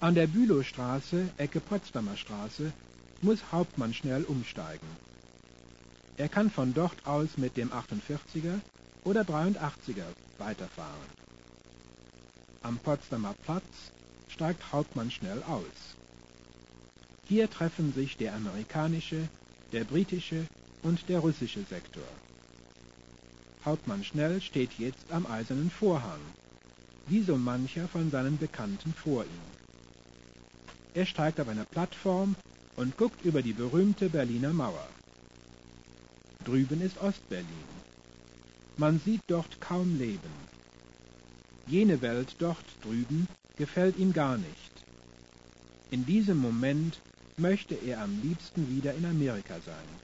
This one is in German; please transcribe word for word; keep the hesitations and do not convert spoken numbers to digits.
An der Bülowstraße, Ecke Potsdamer Straße, muss Hauptmann schnell umsteigen. Er kann von dort aus mit dem achtundvierziger oder dreiundachtziger weiterfahren. Am Potsdamer Platz steigt Hauptmann schnell aus. Hier treffen sich der amerikanische, der britische und der russische Sektor. Hauptmann Schnell steht jetzt am Eisernen Vorhang, wie so mancher von seinen Bekannten vor ihm. Er steigt auf eine Plattform und guckt über die berühmte Berliner Mauer. Drüben ist Ostberlin. Man sieht dort kaum Leben. Jene Welt dort drüben gefällt ihm gar nicht. In diesem Moment möchte er am liebsten wieder in Amerika sein.